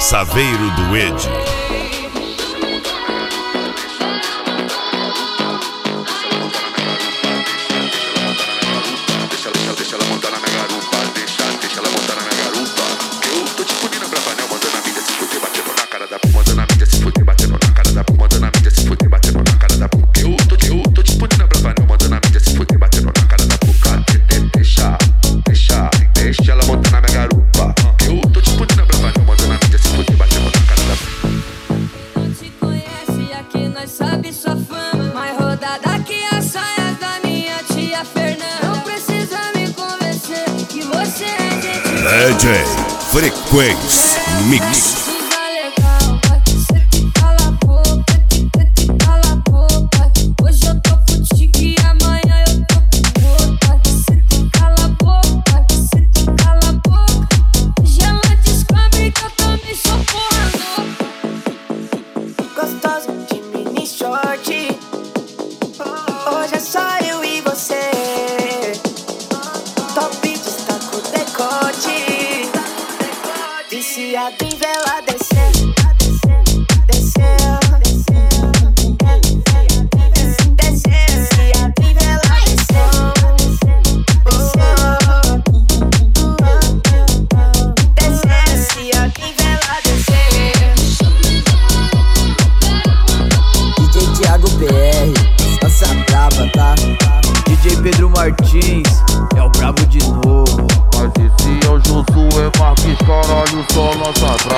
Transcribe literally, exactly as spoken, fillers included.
Saveiro do Ed. D J Frequência Mix. Viciado em vela descer, descer, descer, viciado em vela descer, descer, viciado em vela descer. D J Thiago B R, nossa brava, tá? D J Pedro Martins,